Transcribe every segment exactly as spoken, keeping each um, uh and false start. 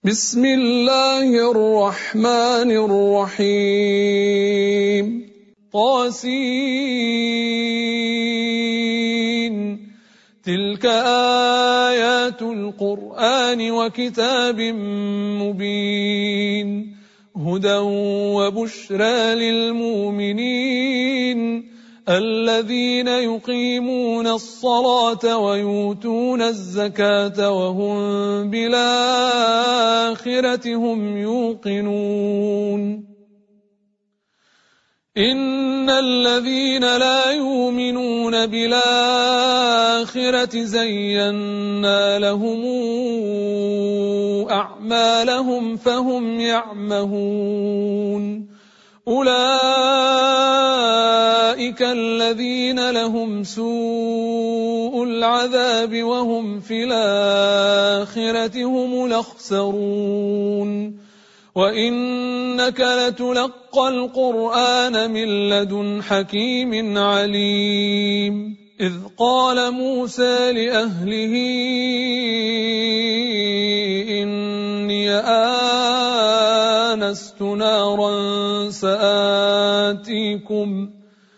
بسم الله الرحمن الرحيم طاسين تلك آيات القرآن وكتاب مبين هدى وبشرى للمؤمنين الذين يقيمون الصلاة ويؤتون الزكاة وهم بالآخرة هم يوقنون إن الذين لا يؤمنون بالآخرة زينا لهم أعمالهم فهم يعمهون أولئك الذين لهم سوء العذاب وهم في الآخرة هم الأخسرون وإنك لتلقى القرآن من لدن حكيم عليم إذ قال موسى لأهله إني آنست نارا سآتيكم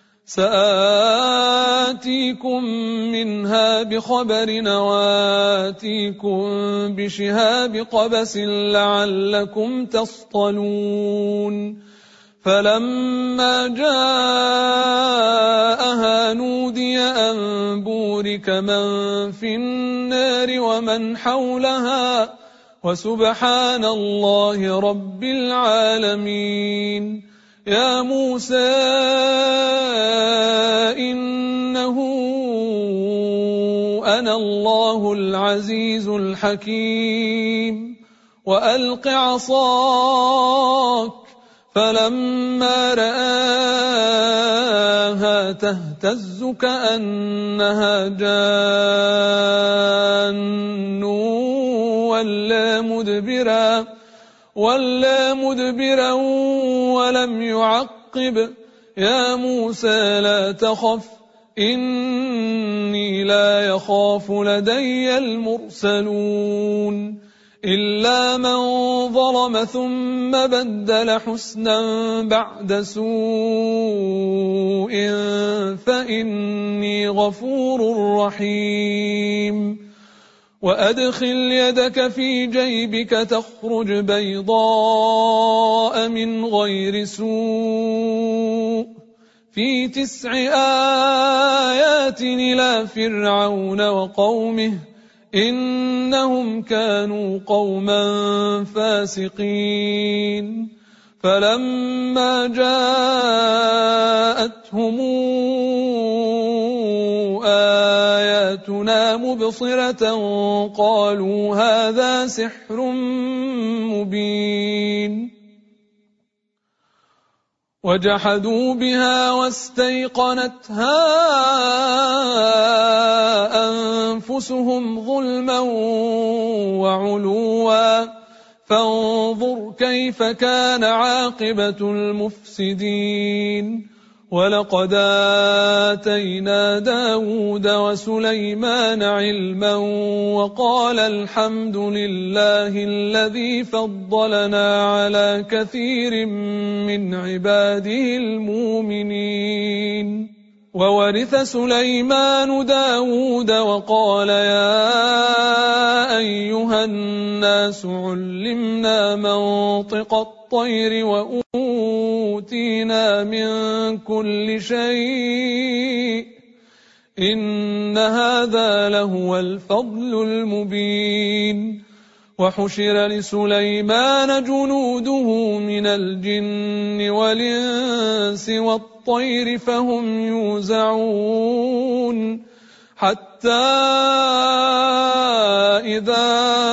سآتيكم منها بخبر وآتيكم بشهاب قبس لعلكم تصطلون فلما جاءها نودي أن بورك من في النار ومن حولها وسبحان الله رب العالمين يا موسى إنه أنا الله العزيز الحكيم وألق عصاك فلما رآها تهتز كأنها جان ولا مدبرا ولا مدبرا ولم يعقب يا موسى لا تخف إني لا يخاف لدي المرسلون إلا من ظلم ثم بدل حسنا بعد سوء فإني غفور رحيم وأدخل يدك في جيبك تخرج بيضاء من غير سوء في تسع آيات إلى فرعون وقومه إنهم كانوا قوما فاسقين فلما جاءتهم آياتنا مبصرة قالوا هذا سحر مبين وجحدوا بها واستيقنتها أنفسهم ظلما وعلوا فانظر كيف كان عاقبة المفسدين ولقد آتينا داود وسليمان علما وقال الحمد لله الذي فضلنا على كثير من عباده المؤمنين وورث سليمان داود وقال يا أيها الناس علمنا منطق الطير وأوتينا من كل شيء إن هذا لهو الفضل المبين وحشر لسليمان جنوده من الجن والإنس والطير فهم يوزعون حتى إذا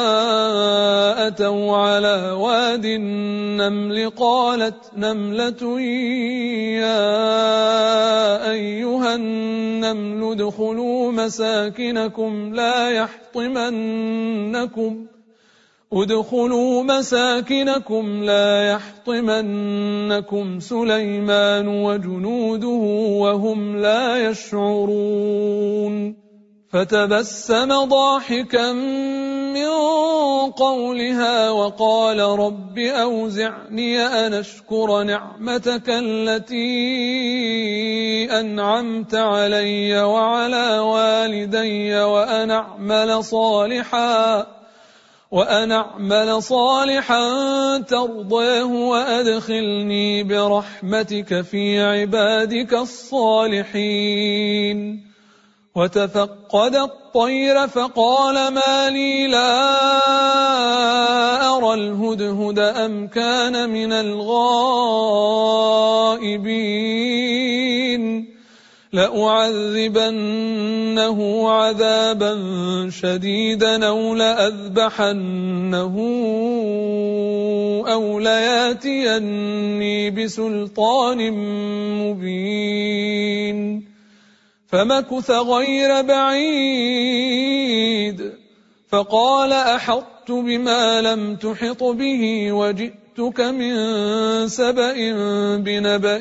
أتوا على واد النمل قالت نملة يا أيها النمل ادخلوا مساكنكم لا يحطمنكم ادخلوا مساكنكم لا يحطمنكم سليمان وجنوده وهم لا يشعرون فتبسم ضاحكا من قولها وقال رب أوزعني أن أشكر نعمتك التي أنعمت علي وعلى والدي وأن أعمل صالحا وأن أعمل صالحا ترضاه وأدخلني برحمتك في عبادك الصالحين. وتفقد الطير فقال ما لي لا أرى الهدهد أم كان من الغائبين لأعذبنه عذابا شديدا أو لأذبحنه أو لياتيني بسلطان مبين. فمكث غير بعيد فقال أحطت بما لم تحط به وجئتك من سبأ بنبأ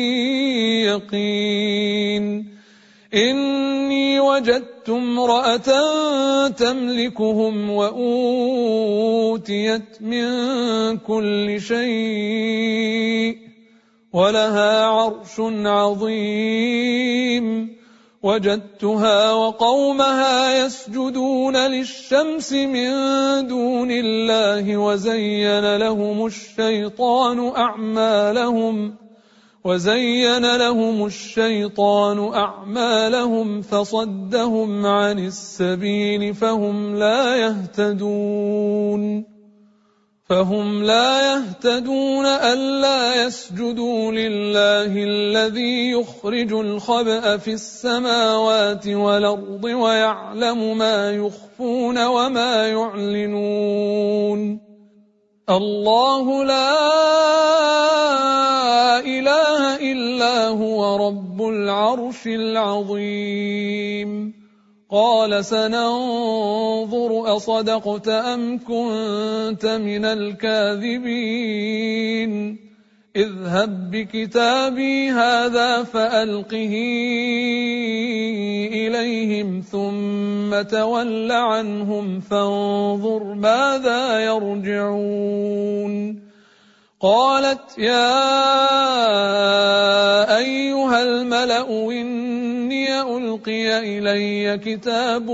يقين. إني وجدت امرأة تملكهم وأوتيت من كل شيء ولها عرش عظيم. وجدتها وقومها يسجدون للشمس من دون الله وزين لهم الشيطان أعمالهم وزين لهم الشيطان أعمالهم فصدهم عن السبيل فهم لا يهتدون فهم لا يهتدون ألا يسجدوا لله الذي يخرج الخبأ في السماوات والأرض ويعلم ما يخفون وما يعلنون. الله لا إله إلا هو رب العرش العظيم. قال سننظر أصدقت أم كنت من الكاذبين. اذهب بكتابي هذا فألقه إليهم ثم تول عنهم فانظر ماذا يرجعون. قالت يا أيها الملأ إني ألقي إلي كتاب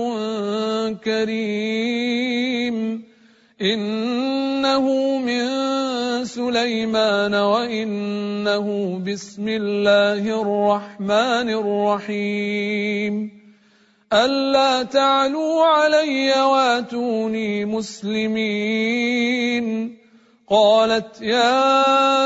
كريم إنه من سليمان وإنه بسم الله الرحمن الرحيم ألا تعلوا علي واتوني مسلمين. قالت يا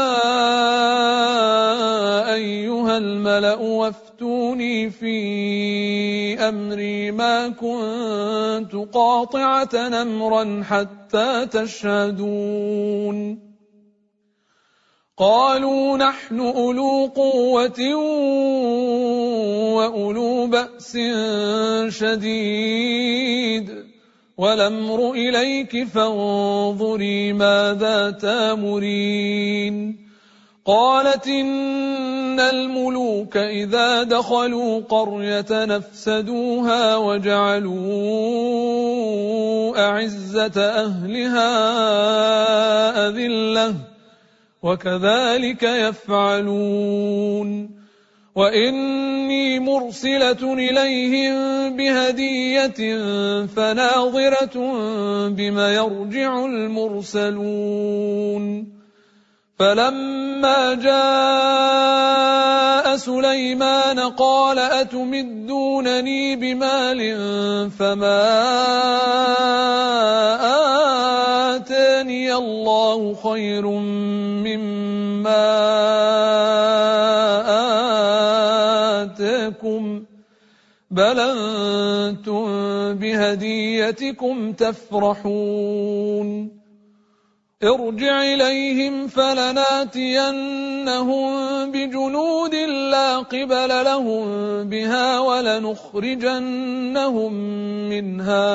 أيها الملأ وافتوني في أمري ما كنت قاطعة أمرا حتى تشهدون. قالوا نحن أولو قوة وأولو بأس شديد والأمر إليك فانظري ماذا تامرين. قالت إن الملوك إذا دخلوا قرية نفسدوها وجعلوا أعزة أهلها أذلة وكذلك يفعلون. وإني مرسلة إليهم بهدية فناظرة بما يرجع المرسلون. فلما جاء سليمان قال أتمدونني بمال فما آتاني الله خير مما آتاكم بل أنتم بهديتكم تفرحون. ارجع إليهم فلناتينهم بجنود لا قبل لهم بها ولنخرجنهم منها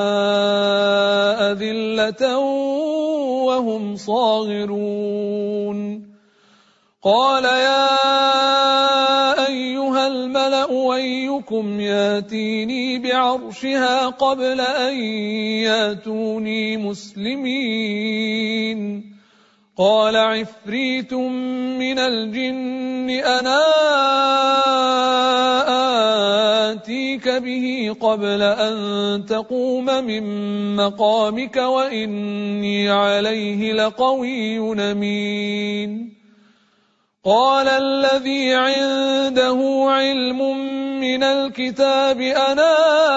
أذلة وهم صاغرون. قال يا أيها الملأ أيكم ياتيني بعرشها قبل أن ياتوني مسلمين قال عفريت من الجن أنا آتيك به قبل أن تقوم من مقامك وإني عليه لقوي أمين قال الذي عنده علم من الكتاب أنا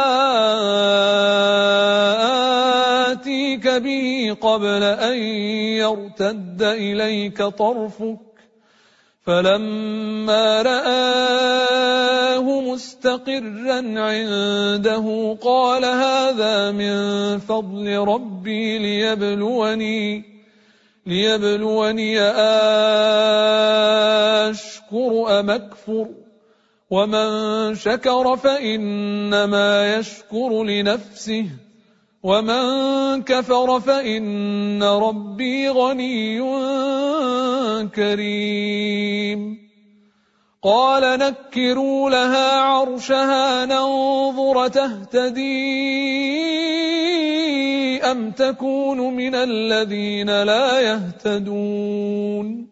آتيك به قبل أن يرتد إليك طرفك فلما رآه مستقرا عنده قال هذا من فضل ربي ليبلوني ليبلوني أشكر أم أكفر ومن شكر فإنما يشكر لنفسه ومن كفر فإن ربي غني كريم قال نكروا لها عرشها ننظر تهتدي أم تكون من الذين لا يهتدون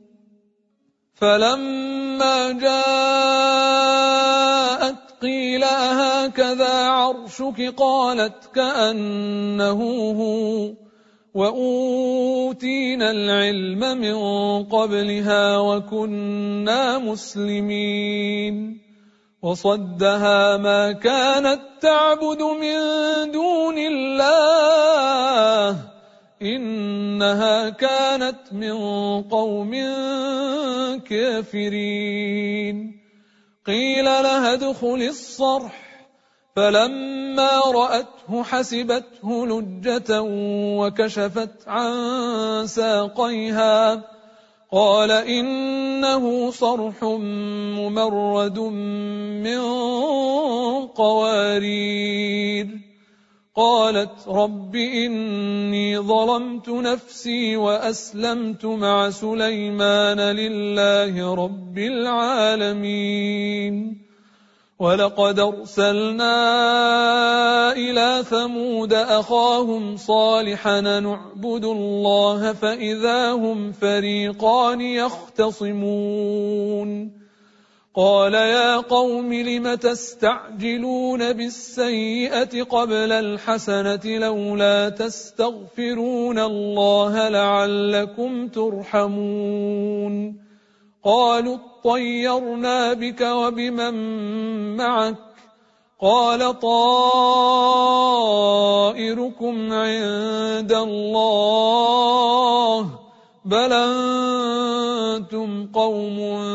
فلما جاءت قيل هكذا عرشك قالت كأنه هو وأوتينا العلم من قبلها وكنا مسلمين وصدها ما كانت تعبد من دون الله إنها كانت من قوم كافرين قيل لها ادخل الصرح فلما رأته حسبته لجة وكشفت عن ساقيها قال إنه صرح ممرد من قوارير قالت رب إني ظلمت نفسي وأسلمت مع سليمان لله رب العالمين ولقد أرسلنا إلى ثمود أخاهم صالحا نعبد الله فإذا هم فريقان يختصمون قال يا قوم لم تستعجلون بالسيئة قبل الحسنة لولا تستغفرون الله لعلكم ترحمون قالوا اطيرنا بك وبمن معك قال طائركم عند الله بل أنتم قوم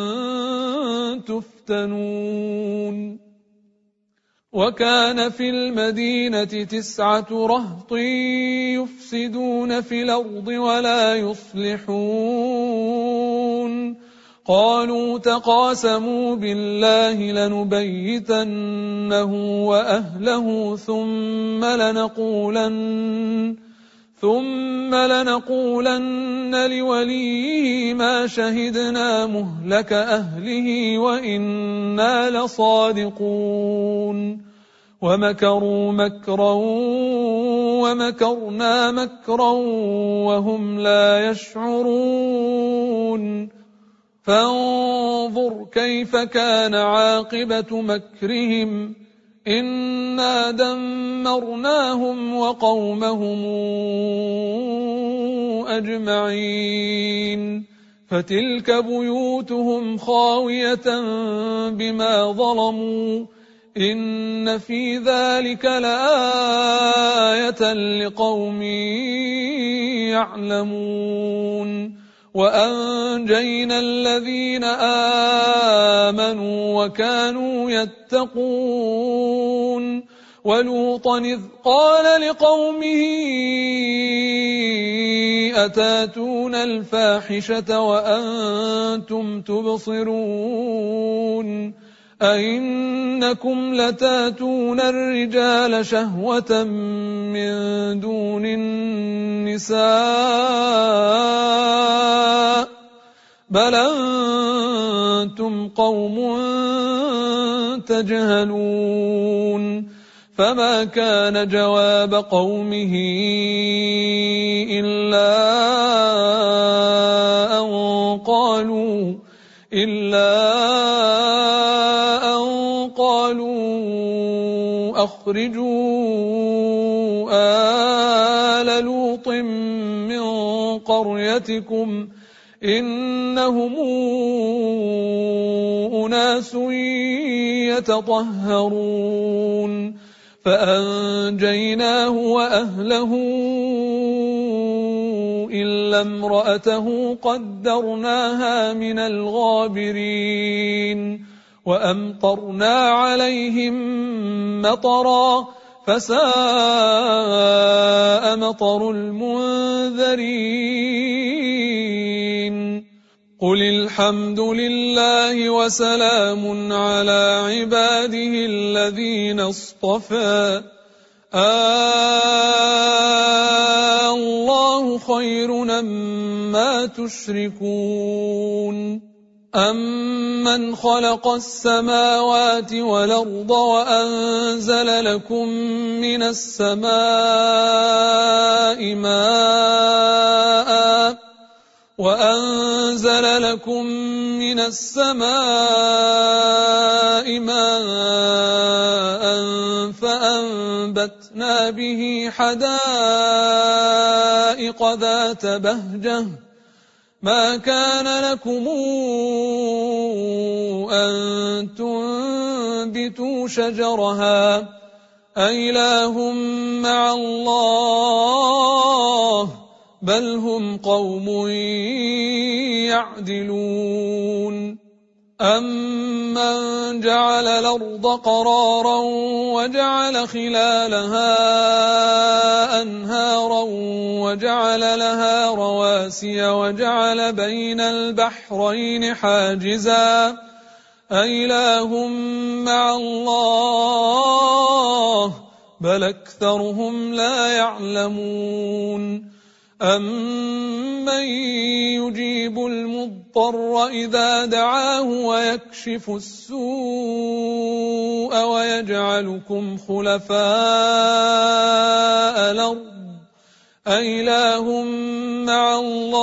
تفتنون وكان في المدينة تسعة رهط يفسدون في الأرض ولا يصلحون قالوا تقاسموا بالله لنبيتنه وأهله ثم لنقولن ثم لنقولن لوليه ما شهدنا مهلك أهله وإنا لصادقون ومكروا مكرا ومكرنا مكرا وهم لا يشعرون فانظر كيف كان عاقبة مكرهم إنا دمرناهم وقومهم أجمعين فتلك بيوتهم خاوية بما ظلموا إن في ذلك لآية لقوم يعلمون وأنجينا الذين آمنوا وكانوا يتقون ولوطا إذ قال لقومه أتاتون الفاحشة وأنتم تبصرون أئنكم لتاتون الرجال شهوة من دون النساء بل أنتم قوم تجهلون فما كان جواب قومه إلا أن قالوا إلا أن قالوا أخرجوا آل لوط من قريتكم إنهم أناس يتطهرون فأنجيناه وأهله إلا امرأته قدرناها من الغابرين وأمطرنا عليهم مطرا فساء مطر المنذرين قل الحمد لله وسلام على عباده الذين اصطفى آه الله خير أمّا تشركون أَمَّنْ خَلَقَ السَّمَاوَاتِ وَالْأَرْضَ وَأَنزَلَ لَكُم مِّنَ السَّمَاءِ مَاءً وَأَنزَلَ لَكُم مِّنَ السَّمَاءِ مَاءً فَأَنبَتْنَا بِهِ حَدَائِقَ ذَاتَ بَهْجَةٍ ما كان لكم أن تنبتوا شجرها أإله مع الله بل هم قوم يعدلون أمن جعل الأرض قرارا وجعل خلالها أنهارا وجعل لها رواسي وجعل بين البحرين حاجزا أإله مع الله بل أكثرهم لا يعلمون أَمَّن يُجِيبُ الْمُضْطَرَّ إِذَا دَعَاهُ وَيَكْشِفُ السُّوءَ وَيَجْعَلُكُمْ خُلَفَاءَ الْأَرْضِ أَإِلَٰهٌ مَّعَ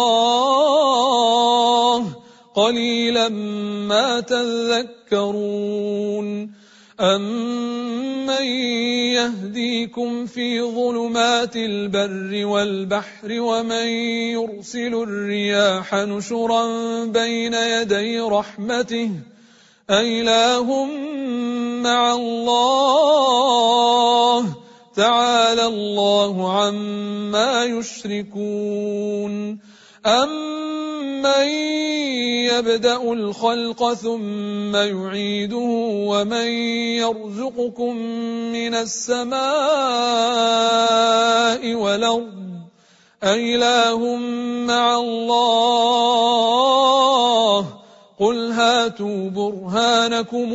اللَّهِ قَلِيلًا مَّا تَذَكَّرُونَ أَمَّن يَهْدِيكُمْ فِي ظُلُمَاتِ الْبَرِّ وَالْبَحْرِ وَمَن يُرْسِلُ الرِّيَاحَ نُشُرًا بَيْنَ يَدَيْ رَحْمَتِهِ أَإِلَٰهٌ مَّعَ اللَّهِ تَعَالَى اللَّهُ عَمَّا يُشْرِكُونَ أَمَّن يَبْدَأُ الْخَلْقَ ثُمَّ يُعِيدُهُ وَمَن يَرْزُقُكُم مِّنَ السَّمَاءِ وَالْأَرْضِ أَإِلَٰهٌ مَّعَ اللَّهِ قُلْ هَاتُوا بُرْهَانَكُمْ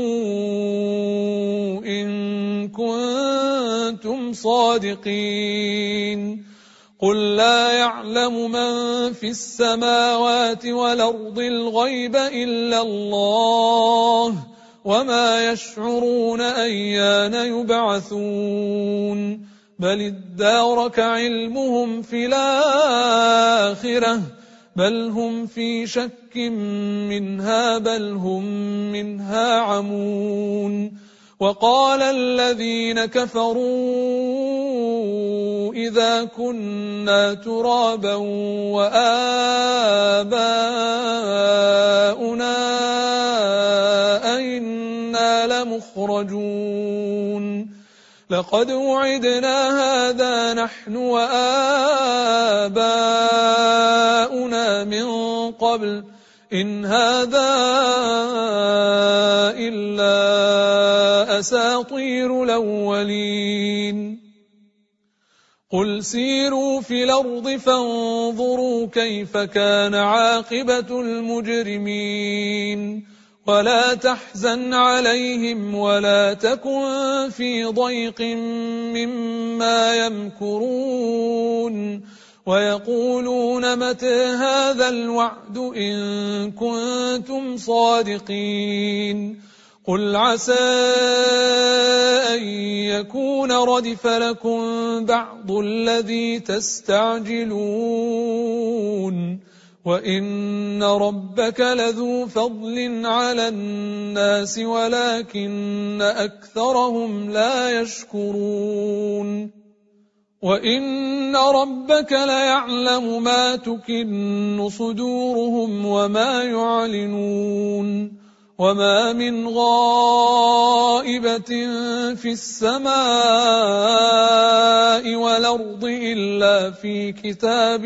إِن كُنتُمْ صَادِقِينَ قُل لَّا يَعْلَمُ مَن فِي السَّمَاوَاتِ وَالْأَرْضِ الْغَيْبَ إِلَّا اللَّهُ وَمَا يَشْعُرُونَ أَيَّانَ يُبْعَثُونَ بَلِ ادَّارَكَ عِلْمُهُمْ فِي الْآخِرَةِ بَلْ هُمْ فِي شَكٍّ مِّنْهَا بَلْ هُمْ مِنْهَا عَمُونَ وَقَالَ الَّذِينَ كَفَرُوا إِذَا كُنَّا تُرَابًا وَآبَاؤُنَا أَئِنَّا لَمُخْرَجُونَ لَقَدْ وُعِدْنَا هَٰذَا نَحْنُ وَآبَاؤُنَا مِن قَبْلُ إِنْ هَٰذَا إِلَّا أَسَاطِيرُ الْأَوَّلِينَ قُلْ سِيرُوا فِي الْأَرْضِ فَانظُرُوا كَيْفَ كَانَ عَاقِبَةُ الْمُجْرِمِينَ وَلَا تَحْزَنْ عَلَيْهِمْ وَلَا تَكُنْ فِي ضَيْقٍ مِّمَّا يَمْكُرُونَ وَيَقُولُونَ مَتَىٰ هَٰذَا الْوَعْدُ إِن كُنتُمْ صَادِقِينَ قل عسى أن يكون ردف لكم بعض الذي تستعجلون وإن ربك لذو فضل على الناس ولكن أكثرهم لا يشكرون وإن ربك ليعلم ما تكن صدورهم وما يعلنون وما من غائبة في السماء والأرض إلا في كتاب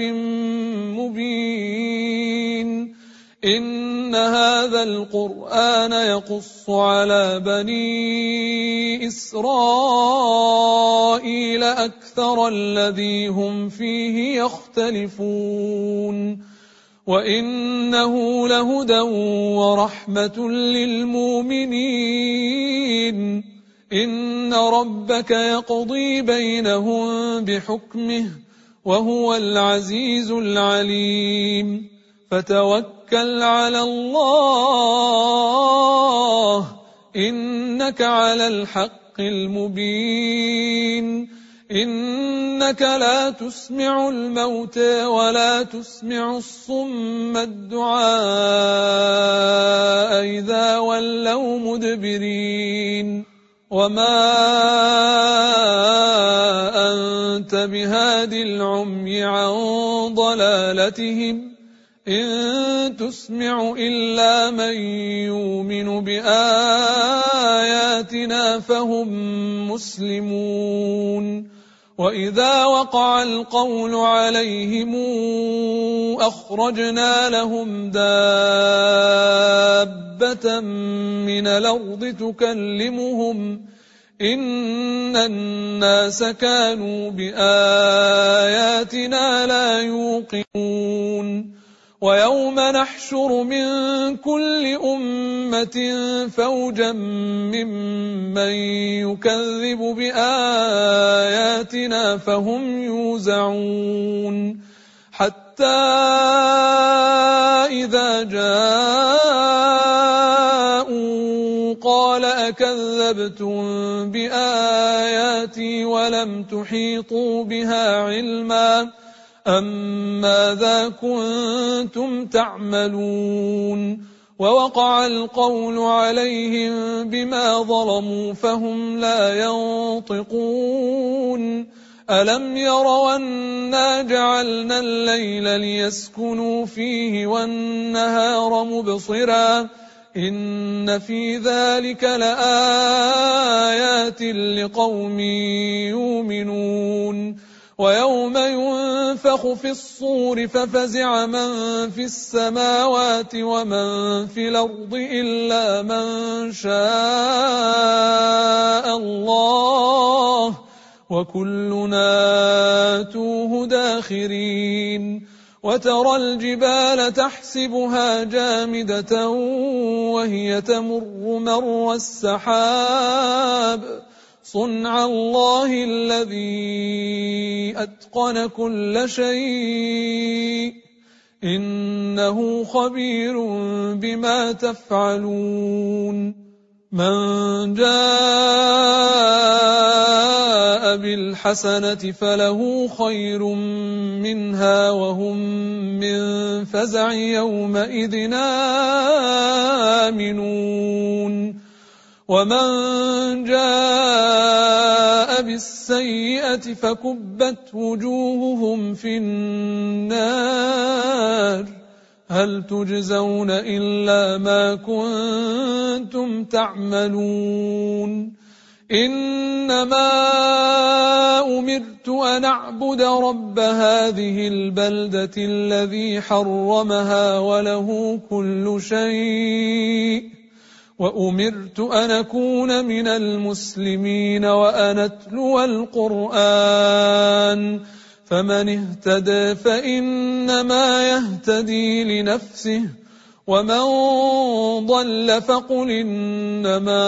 مبين إن هذا القرآن يقص على بني إسرائيل أكثر الذي هم فيه يختلفون وإنه لهدى ورحمة للمؤمنين إن ربك يقضي بينهم بحكمه وهو العزيز العليم فتوكل على الله إنك على الحق المبين إنك لا تسمع الموتى ولا تسمع الصم الدعاء إذا ولوا مدبرين وما أنت بهاد العمي عن ضلالتهم إن تسمع إلا من يؤمن بآياتنا فهم مسلمون وإذا وقع القول عليهم أخرجنا لهم دابة من الأرض تكلمهم إن الناس كانوا بآياتنا لا يوقنون ويوم نحشر من كل أمة فوجا ممن يكذب بآياتنا فهم يوزعون حتى إذا جاءوا قال أكذبتم بآياتي ولم تحيطوا بها علما أم ماذا كنتم تعملون ووقع القول عليهم بما ظلموا فهم لا ينطقون ألم يروا أنا جعلنا الليل ليسكنوا فيه والنهار مبصرا إن في ذلك لآيات لقوم يؤمنون ويوم ينفخ في الصور ففزع من في السماوات ومن في الأرض إلا من شاء الله وكلنا آتوه داخرين وترى الجبال تحسبها جامدة وهي تمر مر السحاب صنع الله الذي أتقن كل شيء إنه خبير بما تفعلون من جاء بالحسنة فله خير منها وهم من فزع يومئذ آمنون ومن جاء بالسيئة فكبت وجوههم في النار هل تجزون إلا ما كنتم تعملون إنما أمرت أن أعبد رب هذه البلدة الذي حرمها وله كل شيء وأمرت أن أكون من المسلمين وأن أتلو القرآن فمن اهتدى فإنما يهتدي لنفسه ومن ضل فقل إنما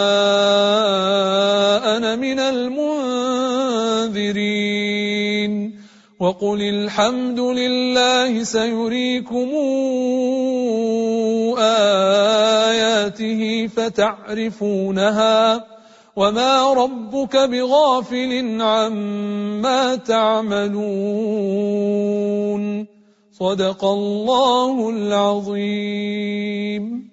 أنا من المنذرين وقل الحمد لله سيريكم آياته آياته فتعرفونها وما ربك بغافل عما تعملون. صدق الله العظيم.